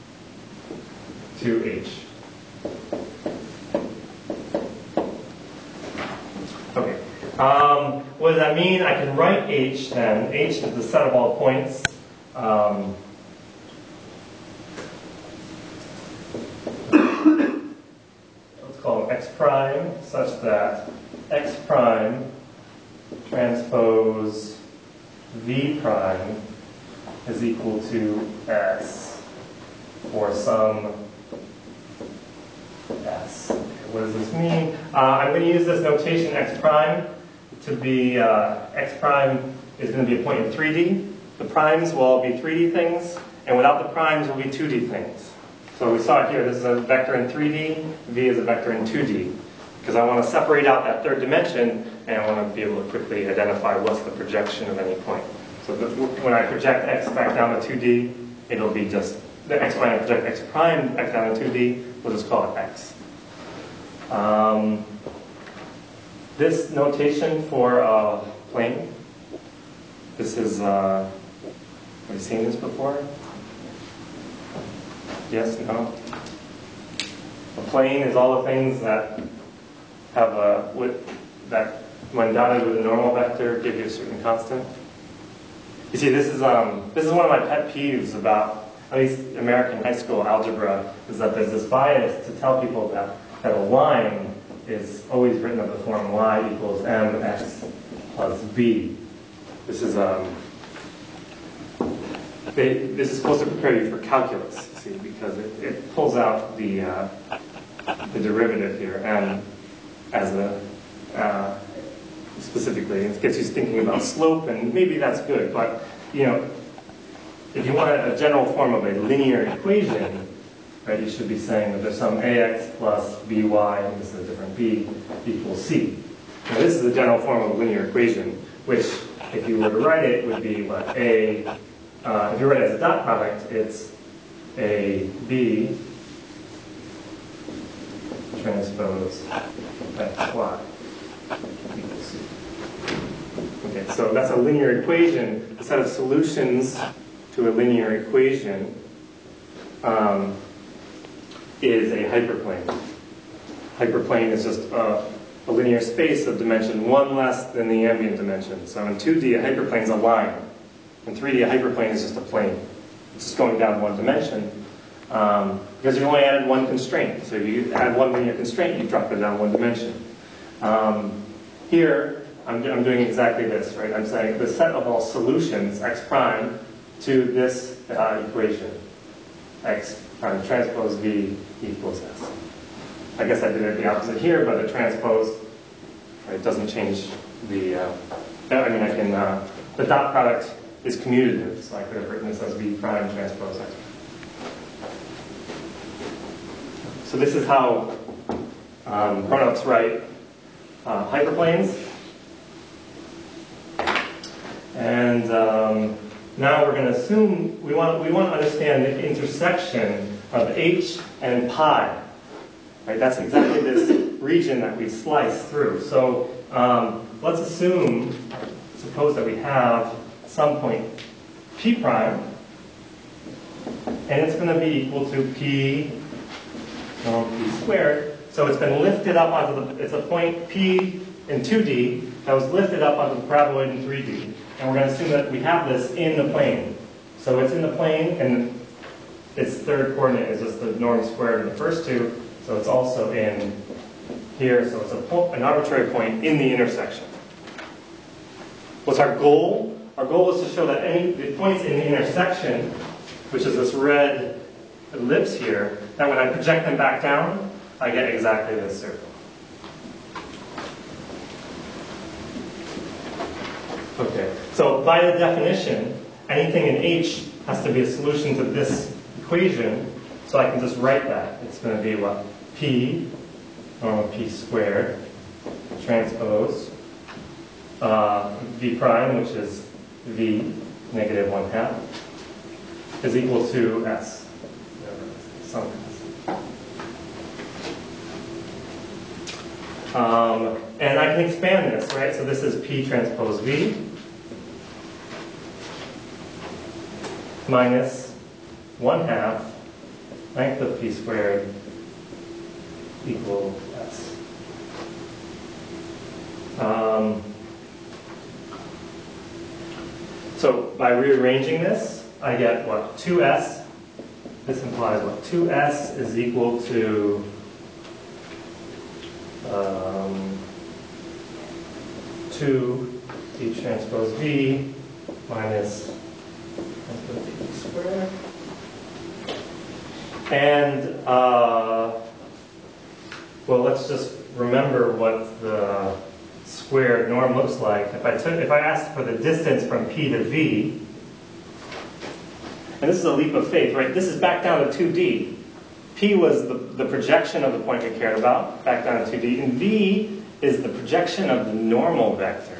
to h. Okay. Um, what does that mean? I can write h then. H is the set of all points. Um, let's call it x prime, such that x prime transpose v prime is equal to s for some s. Okay, what does this mean? Uh, I'm going to use this notation x prime to be, uh, x prime is going to be a point in three D. The primes will all be three D things, and without the primes will be two D things. So we saw it here, this is a vector in three D, v is a vector in two D. Because I want to separate out that third dimension, and I want to be able to quickly identify what's the projection of any point. So the, when I project x back down to two D, it'll be just, the x prime, project x prime back down to two D, we'll just call it x. Um, this notation for a plane, this is, uh, have you seen this before? Yes, no? A plane is all the things that have a, with, that when dotted with a normal vector give you a certain constant. You see, this is, um, this is one of my pet peeves about, at least American high school algebra, is that there's this bias to tell people that, that a line is always written of the form y equals mx plus b. This is, um, they, this is supposed to prepare you for calculus, you see, because it, it pulls out the, uh, the derivative here, m as a, uh, specifically, it gets you thinking about slope, and maybe that's good, but, you know, if you want a, a general form of a linear equation, right, you should be saying that there's some ax plus by, this is a different b, equals c. Now this is the general form of a linear equation, which, if you were to write it, would be what, a, uh, if you write it as a dot product, it's a b transpose x y equals c. Okay, so that's a linear equation, a set of solutions to a linear equation um, is a hyperplane. Hyperplane is just a, a linear space of dimension one less than the ambient dimension. So in two D, a hyperplane is a line. In three D, a hyperplane is just a plane. It's just going down one dimension. Um, because you only added one constraint. So if you add one linear constraint, you drop it down one dimension. Um, here, I'm, I'm doing exactly this, right? I'm saying the set of all solutions, x prime, to this uh, equation, x prime transpose v equals s. I guess I did it the opposite here, but the transpose, right, doesn't change the, uh, I mean, I can, uh, the dot product is commutative, so I could have written this as v prime transpose x. So this is how um, grown-ups write uh, hyperplanes. And um, now we're going to assume, we want, we want to understand the intersection of h and pi. Right? That's exactly this region that we slice through. So um, let's assume, suppose that we have some point p prime, and it's going to be equal to p norm p squared. So it's been lifted up onto the, it's a point P in two D that was lifted up onto the paraboloid in three D. And we're going to assume that we have this in the plane. So it's in the plane, and its third coordinate is just the norm squared of the first two. So it's also in here, so it's a po an arbitrary point in the intersection. What's our goal? Our goal is to show that any the points in the intersection, which is this red ellipse here, that when I project them back down, I get exactly this circle. Okay, so by the definition, anything in H has to be a solution to this equation, so I can just write that. It's going to be what? P, norm of P squared, transpose, uh, V prime, which is V negative one half, is equal to S. Some Um, and I can expand this, right? So this is P transpose V minus one half length of P squared equal S. Um, so by rearranging this, I get what? two S. This implies what? two S is equal to Um, two P transpose V minus P squared. And, uh, well, let's just remember what the squared norm looks like. If I, took, if I asked for the distance from P to V, and this is a leap of faith, right? This is back down to two D. P was the, the projection of the point we cared about, back down to two D, and V is the projection of the normal vector.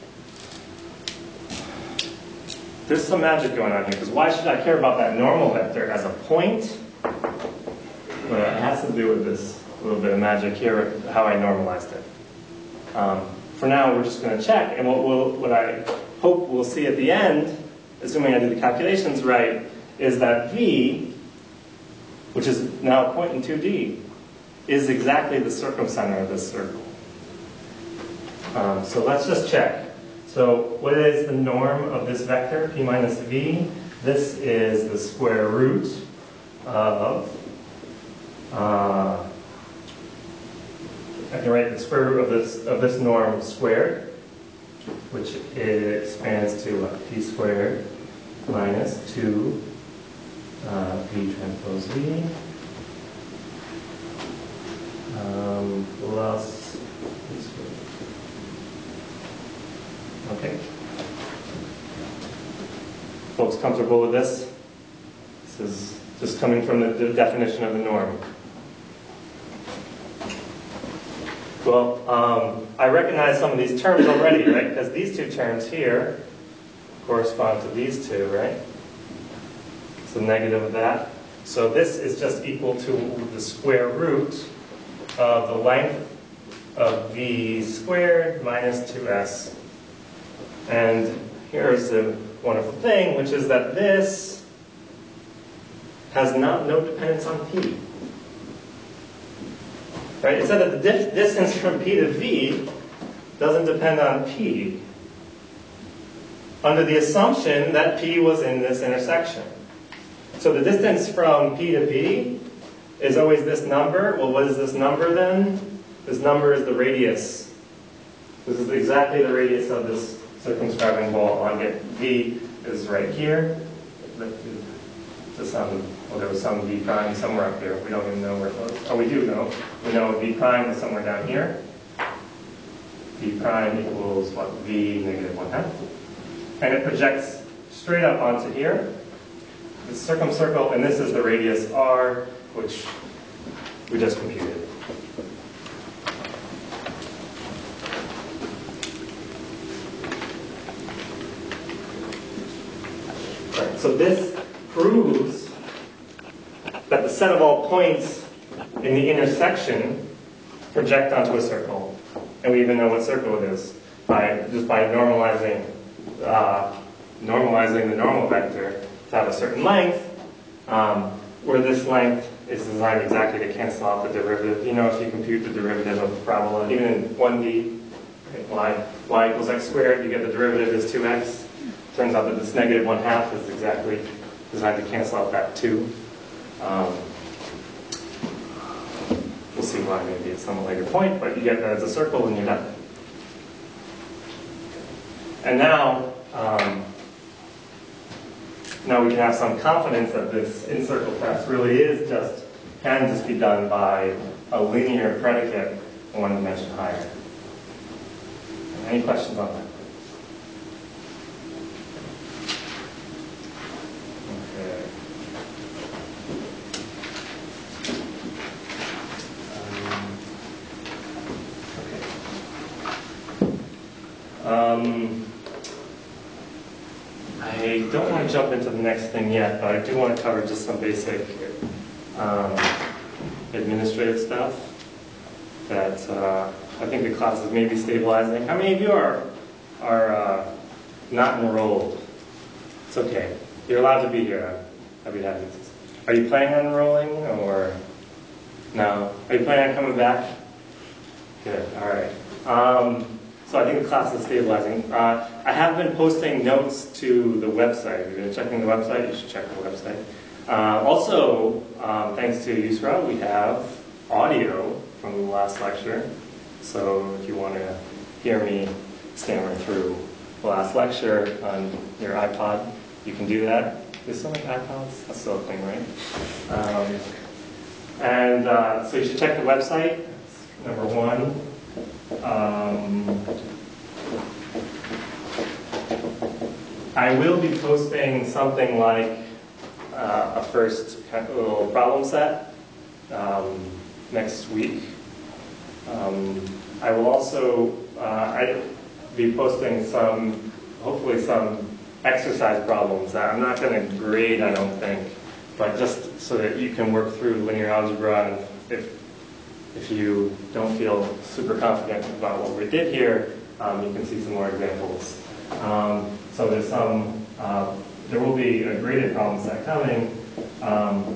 There's some magic going on here, because why should I care about that normal vector as a point? Well, it has to do with this little bit of magic here, how I normalized it. Um, for now, we're just going to check, and what, we'll, what I hope we'll see at the end, assuming I do the calculations right, is that V, which is now a point in two D, is exactly the circumcenter of this circle. Um, so let's just check. So what is the norm of this vector, P minus V? This is the square root of, uh, I can write the square root of this, of this norm squared, which it expands to what? P squared minus two Uh, V transpose V um, plus V squared. Okay. Folks comfortable with this? This is just coming from the, the definition of the norm. Well, um, I recognize some of these terms already, right? Because these two terms here correspond to these two, right? The negative of that. So this is just equal to the square root of the length of V squared minus two S. And here's the wonderful thing, which is that this has not, no dependence on P. Right? It said that the dif distance from P to V doesn't depend on P, under the assumption that P was in this intersection. So the distance from P to V is always this number. Well, what is this number then? This number is the radius. This is exactly the radius of this circumscribing ball. I get V is right here. To some, well, there was some V prime somewhere up here. We don't even know where it was. Oh, we do know. We know V prime is somewhere down here. V prime equals what? V negative one half. And it projects straight up onto here. The circumcircle, and this is the radius R, which we just computed. Right, so this proves that the set of all points in the intersection project onto a circle. And we even know what circle it is by just by normalizing uh, normalizing the normal vector to have a certain length, um, where this length is designed exactly to cancel out the derivative. You know, if you compute the derivative of a parabola, even in one D, y, y equals x squared, you get the derivative is two x. Turns out that this negative one half is exactly designed to cancel out that two. Um, we'll see why maybe at some later point, but you get that as a circle and you're done. And now, um, now we can have some confidence that this in-circle test really is just, can just be done by a linear predicate one dimension higher. Any questions on that? Okay. Um, okay. Um, I don't want to jump into the next thing yet, but I do want to cover just some basic um, administrative stuff that uh, I think the class is maybe stabilizing. How many of you are, are uh, not enrolled? It's okay. You're allowed to be here. I'd be happy to. Are you planning on enrolling or no? Are you planning on coming back? Good. All right. Um, so I think the class is stabilizing. Uh, I have been posting notes to the website. If you've been checking the website, you should check the website. Uh, also, um, thanks to Yusra, we have audio from the last lecture. So if you want to hear me stammer through the last lecture on your iPod, you can do that. There's so many iPods. That's still a thing, right? Um, and uh, so you should check the website. That's number one. Um, I will be posting something like uh, a first kind of little problem set um, next week. Um, I will also uh, I be posting some, hopefully some exercise problems that I'm not going to grade, I don't think, but just so that you can work through linear algebra, and if if you don't feel super confident about what we did here, um, you can see some more examples. Um, so there's some, uh, there will be a graded problem set coming. Um,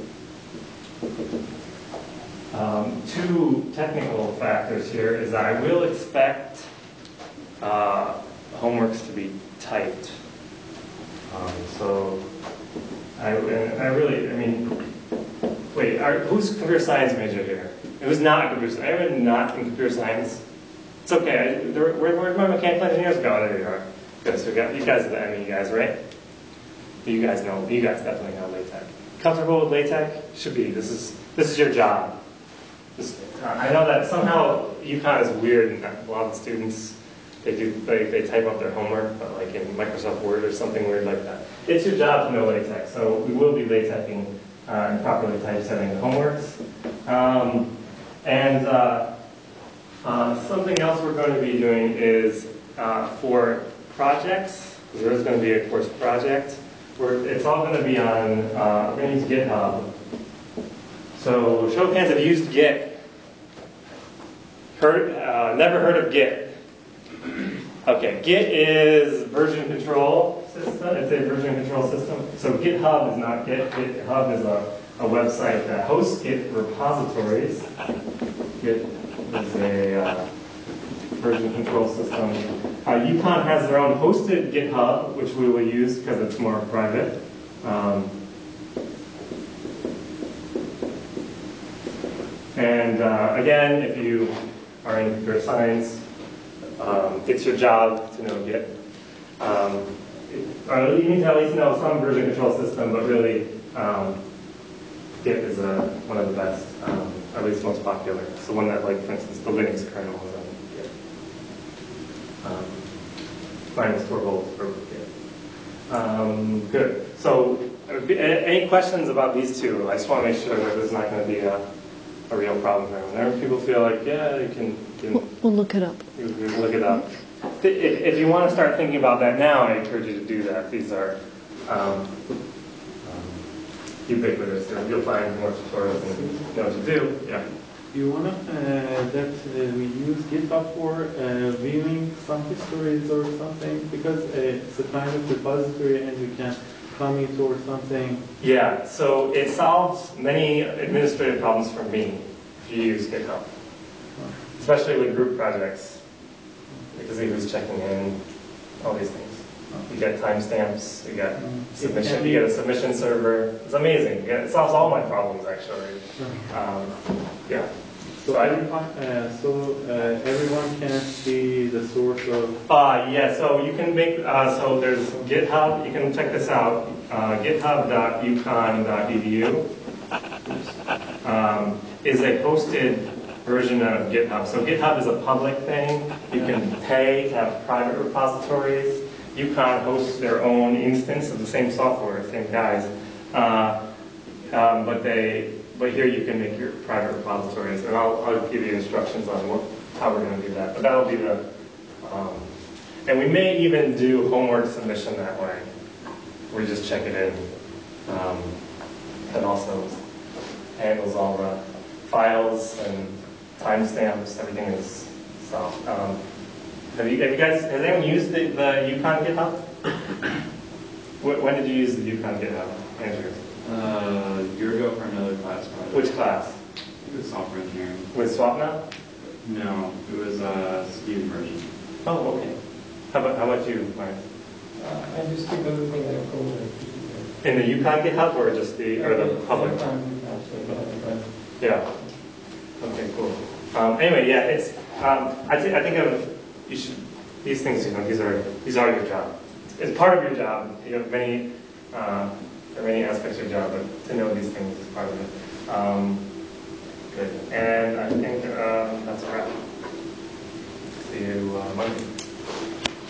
um, two technical factors here is that I will expect uh, homeworks to be typed. Um, so I, I really, I mean, wait, are, who's computer science major here? It was not computer science. Anyone not in computer science? It's okay. I, there, where, where'd my mechanical engineers go? There you are. Good. So we got, you guys are the M E guys, right? You guys know. You guys definitely know LaTeX. Comfortable with LaTeX? Should be. This is this is your job. This, uh, I know that somehow UConn is weird, and a lot of the students they do they, they type up their homework, but like in Microsoft Word or something weird like that. It's your job to know LaTeX. So we will be LaTexing uh, and properly typesetting the homeworks. Um, And uh, uh, something else we're going to be doing is uh, for projects, because there is going to be a course project, where it's all going to be on, uh, we're going to use GitHub. So show of hands have used Git. Heard, uh, never heard of Git. Okay, Git is version control system. It's a version control system. So GitHub is not Git. GitHub is a, a website that hosts Git repositories. Git is a uh, version control system. Uh, UConn has their own hosted GitHub, which we will use because it's more private. Um, and uh, again, if you are in computer science, um, it's your job to know Git. Um, it, or you need to at least know some version control system, but really, um, Git is uh, one of the best, um, at least most popular. It's the one that, like, for instance, the Linux kernel is on Git. Um, minus Torvalds for Git. Um, good. So, uh, any questions about these two? I just want to make sure that there's not going to be a, a real problem here. Whenever people feel like, yeah, you can, can We'll, we'll look it up. you can look it up. If, if you want to start thinking about that now, I encourage you to do that. These are um, ubiquitous. You'll find more tutorials and know what to do. Yeah. You want uh, that uh, we use GitHub for uh, viewing some histories or something? Because uh, it's a kind of repository and you can commit or something? Yeah, so it solves many administrative problems for me if you use GitHub, especially with group projects, because see who's checking in, all these things. You get timestamps, you get submission, you get a submission server. It's amazing. You get- It solves all my problems actually. Um, yeah. So So I, everyone, uh, so uh, everyone can see the source of. Uh, yeah, so you can make, uh, so there's GitHub, you can check this out, uh, github dot uconn dot e d u um, is a hosted version of GitHub. So GitHub is a public thing, you can pay to have private repositories. UConn hosts their own instance of the same software, same guys, uh, um, but they, but here you can make your private repositories, and I'll, I'll give you instructions on what, how we're going to do that. But that'll be the, um, and we may even do homework submission that way. We just check it in. Um, that also handles all the files and timestamps. Everything is solved. Um, have you, have you guys? Has anyone used the, the UConn GitHub? Wh- when did you use the UConn GitHub, Andrew? Uh, a year ago for another class project. Which class? It was software engineering. With SwapNow? No, it was a student version. Oh, okay. How about how about you, Mike? Uh, I just keep everything that code and keep it In the UConn GitHub or just the there. or the public? Every time we can, so you don't have to- Yeah. Okay, cool. Um, anyway, yeah, it's. Um, I think I think of you should these things. You know, these are these are your job. It's part of your job. You have many uh, there are many aspects of your job, but to know these things is part of it. Um, good. And I think um, that's a wrap. See you uh, Monday.